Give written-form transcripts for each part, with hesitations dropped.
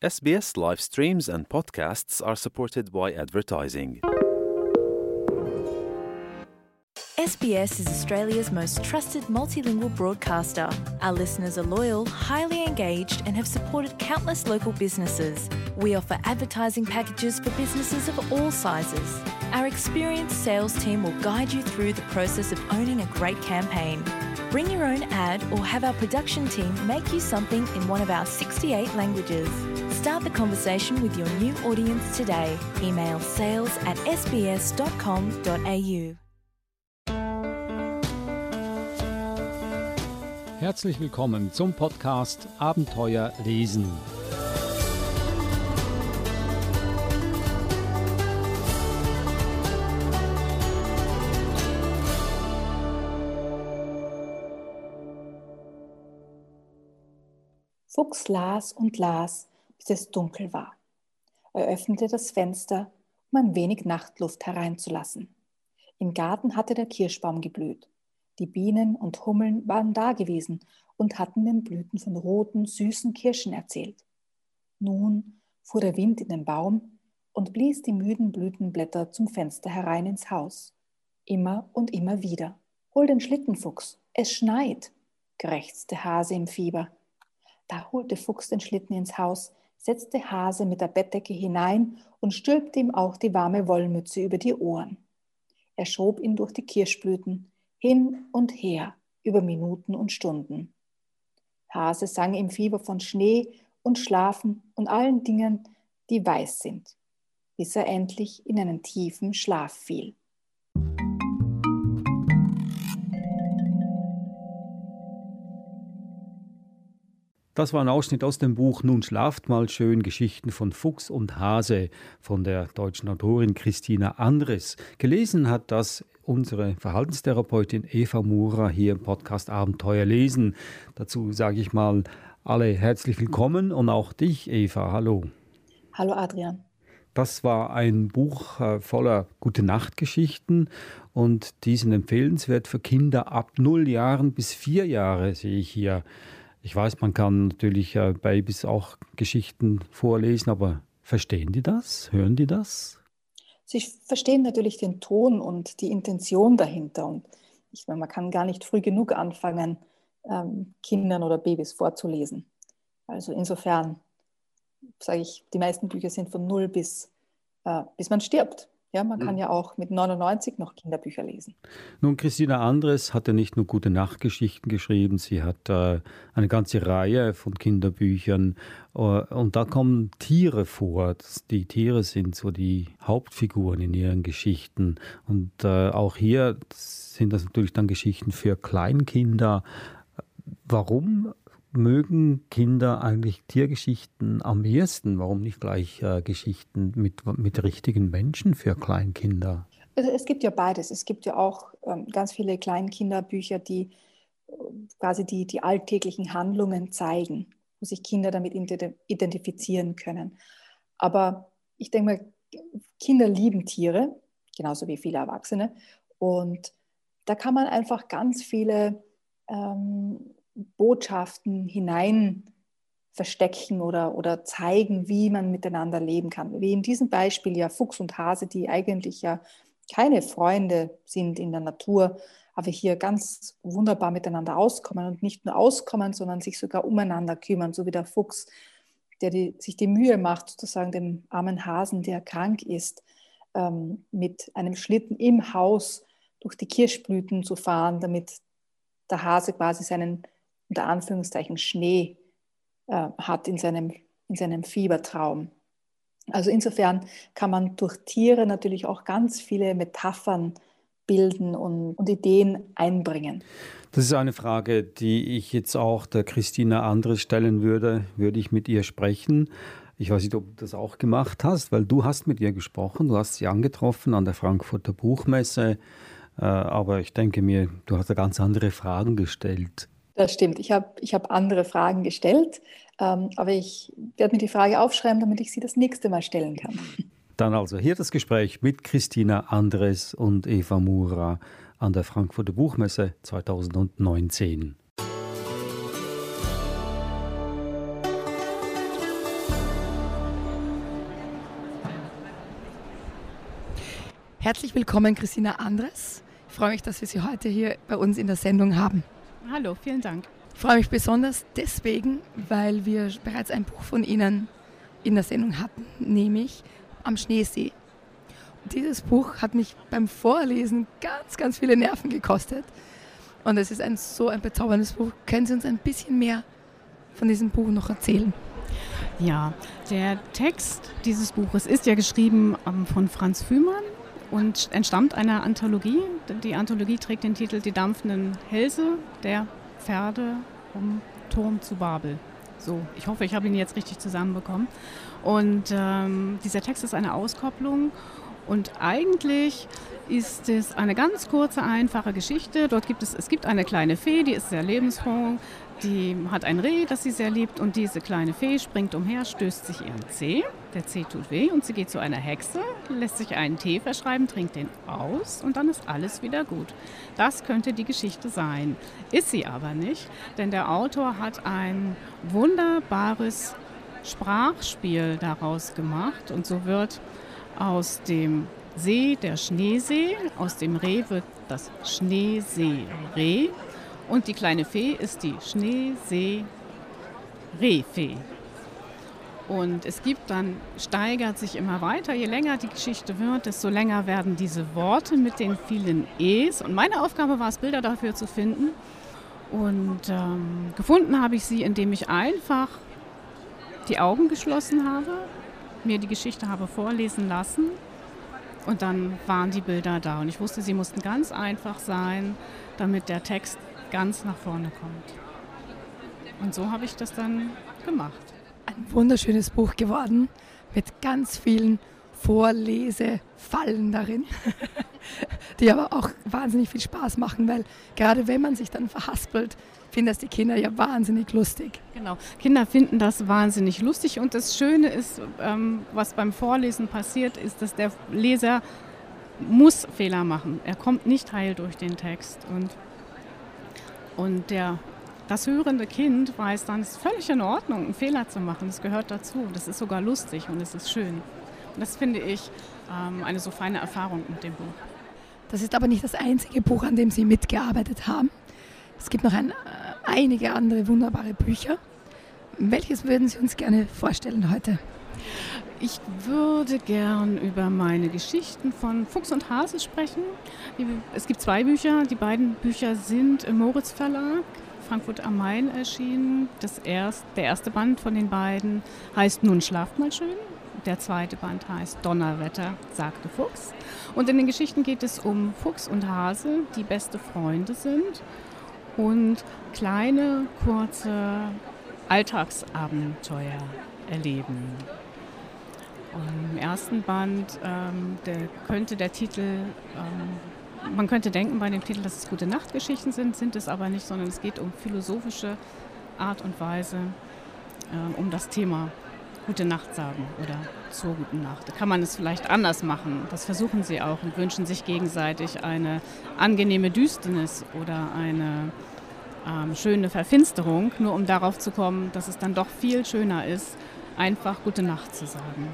SBS live streams and podcasts are supported by advertising. SBS is Australia's most trusted multilingual broadcaster. Our listeners are loyal, highly engaged, and have supported countless local businesses. We offer advertising packages for businesses of all sizes. Our experienced sales team will guide you through the process of owning a great campaign. Bring your own ad or have our production team make you something in one of our 68 languages. Start the conversation with your new audience today. Email sales@sbs.com.au. Herzlich willkommen zum Podcast Abenteuer lesen. Fuchs las und las, bis es dunkel war. Er öffnete das Fenster, um ein wenig Nachtluft hereinzulassen. Im Garten hatte der Kirschbaum geblüht. Die Bienen und Hummeln waren da gewesen und hatten den Blüten von roten, süßen Kirschen erzählt. Nun fuhr der Wind in den Baum und blies die müden Blütenblätter zum Fenster herein ins Haus. Immer und immer wieder. »Hol den Schlitten, Fuchs, es schneit«, krächzte Hase im Fieber. Da holte Fuchs den Schlitten ins Haus, setzte Hase mit der Bettdecke hinein und stülpte ihm auch die warme Wollmütze über die Ohren. Er schob ihn durch die Kirschblüten, hin und her, über Minuten und Stunden. Hase sang im Fieber von Schnee und Schlafen und allen Dingen, die weiß sind, bis er endlich in einen tiefen Schlaf fiel. Das war ein Ausschnitt aus dem Buch »Nun schlaft mal schön« Geschichten von Fuchs und Hase von der deutschen Autorin Christina Andres. Gelesen hat das unsere Verhaltenstherapeutin Eva Mura hier im Podcast Abenteuer lesen. Dazu sage ich mal alle herzlich willkommen und auch dich, Eva. Hallo. Hallo Adrian. Das war ein Buch voller Gute-Nacht-Geschichten und die sind empfehlenswert für Kinder ab 0 Jahren bis 4 Jahre, sehe ich hier. Ich weiß, man kann natürlich Babys auch Geschichten vorlesen, aber verstehen die das? Hören die das? Sie verstehen natürlich den Ton und die Intention dahinter. Und ich meine, man kann gar nicht früh genug anfangen, Kindern oder Babys vorzulesen. Also insofern sage ich, die meisten Bücher sind von 0 bis man stirbt. Ja, man kann ja auch mit 99 noch Kinderbücher lesen. Nun, Christina Andres hat ja nicht nur Gute-Nacht-Geschichten geschrieben, sie hat eine ganze Reihe von Kinderbüchern und da kommen Tiere vor. Die Tiere sind so die Hauptfiguren in ihren Geschichten und auch hier sind das natürlich dann Geschichten für Kleinkinder. Warum mögen Kinder eigentlich Tiergeschichten am ehesten? Warum nicht gleich Geschichten mit richtigen Menschen für Kleinkinder? Also es gibt ja beides. Es gibt ja auch ganz viele Kleinkinderbücher, die quasi die alltäglichen Handlungen zeigen, wo sich Kinder damit identifizieren können. Aber ich denke mal, Kinder lieben Tiere, genauso wie viele Erwachsene. Und da kann man einfach ganz viele Botschaften hinein verstecken oder zeigen, wie man miteinander leben kann. Wie in diesem Beispiel ja Fuchs und Hase, die eigentlich ja keine Freunde sind in der Natur, aber hier ganz wunderbar miteinander auskommen und nicht nur auskommen, sondern sich sogar umeinander kümmern, so wie der Fuchs, der sich die Mühe macht, sozusagen dem armen Hasen, der krank ist, mit einem Schlitten im Haus durch die Kirschblüten zu fahren, damit der Hase quasi seinen unter Anführungszeichen Schnee hat in seinem Fiebertraum. Also insofern kann man durch Tiere natürlich auch ganz viele Metaphern bilden und Ideen einbringen. Das ist eine Frage, die ich jetzt auch der Christina Andres stellen würde ich mit ihr sprechen. Ich weiß nicht, ob du das auch gemacht hast, weil du hast mit ihr gesprochen, du hast sie angetroffen an der Frankfurter Buchmesse, aber ich denke mir, du hast da ganz andere Fragen gestellt. Das stimmt. Ich hab andere Fragen gestellt, aber ich werde mir die Frage aufschreiben, damit ich sie das nächste Mal stellen kann. Dann also hier das Gespräch mit Christina Andres und Eva Mura an der Frankfurter Buchmesse 2019. Herzlich willkommen, Christina Andres. Ich freue mich, dass wir Sie heute hier bei uns in der Sendung haben. Hallo, vielen Dank. Ich freue mich besonders deswegen, weil wir bereits ein Buch von Ihnen in der Sendung hatten, nämlich Am Schneesee. Dieses Buch hat mich beim Vorlesen ganz, ganz viele Nerven gekostet. Und es ist so ein bezauberndes Buch. Können Sie uns ein bisschen mehr von diesem Buch noch erzählen? Ja, der Text dieses Buches ist ja geschrieben von Franz Fühmann und entstammt einer Anthologie. Die Anthologie trägt den Titel Die dampfenden Hälse der Pferde vom Turm zu Babel. So, ich hoffe, ich habe ihn jetzt richtig zusammenbekommen. Und dieser Text ist eine Auskopplung und eigentlich ist es eine ganz kurze, einfache Geschichte. Es gibt eine kleine Fee, die ist sehr lebensfroh, die hat ein Reh, das sie sehr liebt und diese kleine Fee springt umher, stößt sich ihren Zeh. Der Zeh tut weh und sie geht zu einer Hexe, lässt sich einen Tee verschreiben, trinkt den aus und dann ist alles wieder gut. Das könnte die Geschichte sein. Ist sie aber nicht, denn der Autor hat ein wunderbares Sprachspiel daraus gemacht und so wird aus dem See der Schneesee, aus dem Reh wird das Schneesee-Reh und die kleine Fee ist die Schneesee-Rehfee. Und es steigert sich immer weiter, je länger die Geschichte wird, desto länger werden diese Worte mit den vielen E's. Und meine Aufgabe war es, Bilder dafür zu finden. Und gefunden habe ich sie, indem ich einfach die Augen geschlossen habe, mir die Geschichte habe vorlesen lassen und dann waren die Bilder da. Und ich wusste, sie mussten ganz einfach sein, damit der Text ganz nach vorne kommt. Und so habe ich das dann gemacht. Ein wunderschönes Buch geworden mit ganz vielen Vorlesefallen darin, die aber auch wahnsinnig viel Spaß machen, weil gerade wenn man sich dann verhaspelt, finden das die Kinder ja wahnsinnig lustig. Genau, Kinder finden das wahnsinnig lustig und das Schöne ist, was beim Vorlesen passiert, ist, dass der Leser muss Fehler machen. Er kommt nicht heil durch den Text und das hörende Kind weiß dann, es ist völlig in Ordnung, einen Fehler zu machen. Das gehört dazu. Das ist sogar lustig und es ist schön. Und das finde ich eine so feine Erfahrung mit dem Buch. Das ist aber nicht das einzige Buch, an dem Sie mitgearbeitet haben. Es gibt noch einige andere wunderbare Bücher. Welches würden Sie uns gerne vorstellen heute? Ich würde gern über meine Geschichten von Fuchs und Hase sprechen. Es gibt 2 Bücher. Die beiden Bücher sind im Moritz Verlag, Frankfurt am Main erschienen. Der erste Band von den beiden heißt Nun schlaft mal schön. Der zweite Band heißt Donnerwetter, sagte Fuchs. Und in den Geschichten geht es um Fuchs und Hase, die beste Freunde sind und kleine, kurze Alltagsabenteuer erleben. Und im ersten Band könnte der Titel, man könnte denken bei dem Titel, dass es Gute-Nacht-Geschichten sind es aber nicht, sondern es geht um philosophische Art und Weise, um das Thema Gute Nacht sagen oder zur guten Nacht. Da kann man es vielleicht anders machen. Das versuchen sie auch und wünschen sich gegenseitig eine angenehme Düsternis oder eine schöne Verfinsterung, nur um darauf zu kommen, dass es dann doch viel schöner ist, einfach Gute Nacht zu sagen.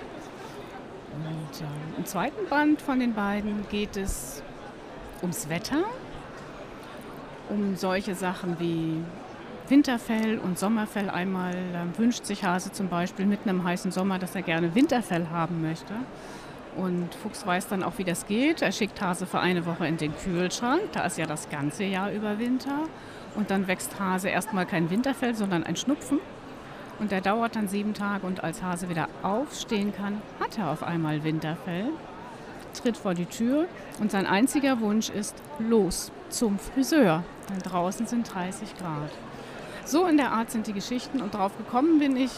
Und im zweiten Band von den beiden geht es ums Wetter, um solche Sachen wie Winterfell und Sommerfell. Einmal wünscht sich Hase zum Beispiel mitten im heißen Sommer, dass er gerne Winterfell haben möchte. Und Fuchs weiß dann auch, wie das geht. Er schickt Hase für eine Woche in den Kühlschrank. Da ist ja das ganze Jahr über Winter. Und dann wächst Hase erstmal kein Winterfell, sondern ein Schnupfen. Und der dauert dann 7 Tage. Und als Hase wieder aufstehen kann, hat er auf einmal Winterfell, tritt vor die Tür. Und sein einziger Wunsch ist, los zum Friseur. Denn draußen sind 30 Grad. So in der Art sind die Geschichten und darauf gekommen bin ich.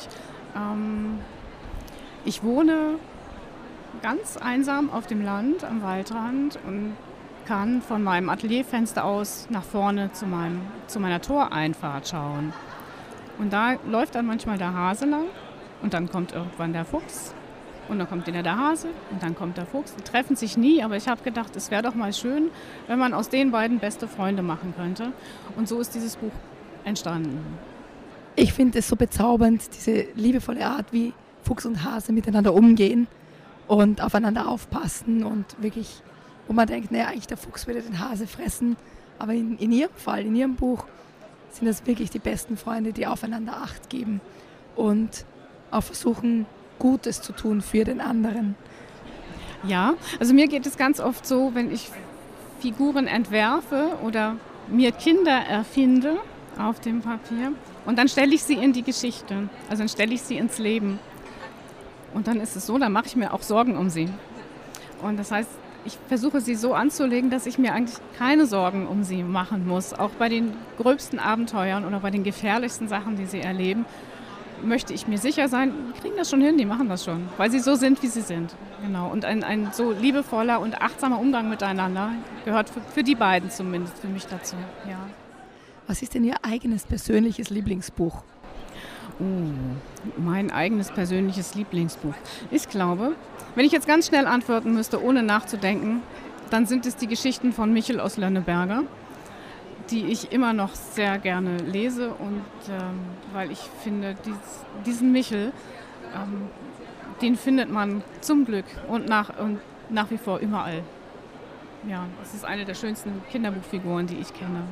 Ich wohne ganz einsam auf dem Land am Waldrand und kann von meinem Atelierfenster aus nach vorne zu meiner Toreinfahrt schauen. Und da läuft dann manchmal der Hase lang und dann kommt irgendwann der Fuchs und dann kommt wieder der Hase und dann kommt der Fuchs. Die treffen sich nie, aber ich habe gedacht, es wäre doch mal schön, wenn man aus den beiden beste Freunde machen könnte. Und so ist dieses Buch entstanden. Ich finde es so bezaubernd, diese liebevolle Art, wie Fuchs und Hase miteinander umgehen. und aufeinander aufpassen und wirklich, wo man denkt, naja, eigentlich der Fuchs würde den Hase fressen. Aber in ihrem Fall, in ihrem Buch, sind das wirklich die besten Freunde, die aufeinander Acht geben und auch versuchen, Gutes zu tun für den anderen. Ja, also mir geht es ganz oft so, wenn ich Figuren entwerfe oder mir Kinder erfinde auf dem Papier und dann stelle ich sie in die Geschichte, also dann stelle ich sie ins Leben. Und dann ist es so, dann mache ich mir auch Sorgen um sie. Und das heißt, ich versuche sie so anzulegen, dass ich mir eigentlich keine Sorgen um sie machen muss. Auch bei den gröbsten Abenteuern oder bei den gefährlichsten Sachen, die sie erleben, möchte ich mir sicher sein, die kriegen das schon hin, die machen das schon, weil sie so sind, wie sie sind. Genau. Und ein so liebevoller und achtsamer Umgang miteinander gehört für die beiden zumindest für mich dazu. Ja. Was ist denn Ihr eigenes persönliches Lieblingsbuch? Mein eigenes persönliches Lieblingsbuch. Ich glaube, wenn ich jetzt ganz schnell antworten müsste, ohne nachzudenken, dann sind es die Geschichten von Michel aus Lönneberger, die ich immer noch sehr gerne lese und weil ich finde, diesen Michel, den findet man zum Glück und nach wie vor überall. Ja, es ist eine der schönsten Kinderbuchfiguren, die ich kenne.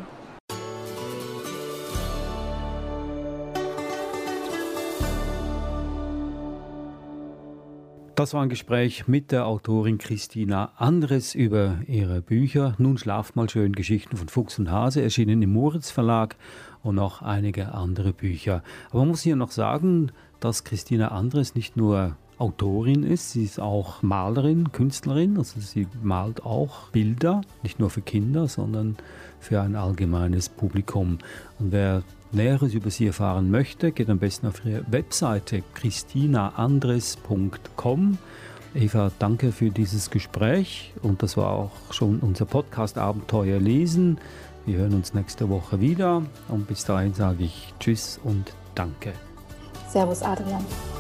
Das war ein Gespräch mit der Autorin Christina Andres über ihre Bücher. Nun schlaft mal schön, Geschichten von Fuchs und Hase, erschienen im Moritz Verlag und noch einige andere Bücher. Aber man muss hier noch sagen, dass Christina Andres nicht nur Autorin ist, sie ist auch Malerin, Künstlerin, also sie malt auch Bilder, nicht nur für Kinder, sondern für ein allgemeines Publikum. Und wer Näheres über sie erfahren möchte, geht am besten auf ihre Webseite christinaandres.com. Eva, danke für dieses Gespräch und das war auch schon unser Podcast Abenteuer lesen. Wir hören uns nächste Woche wieder und bis dahin sage ich Tschüss und danke. Servus Adrian.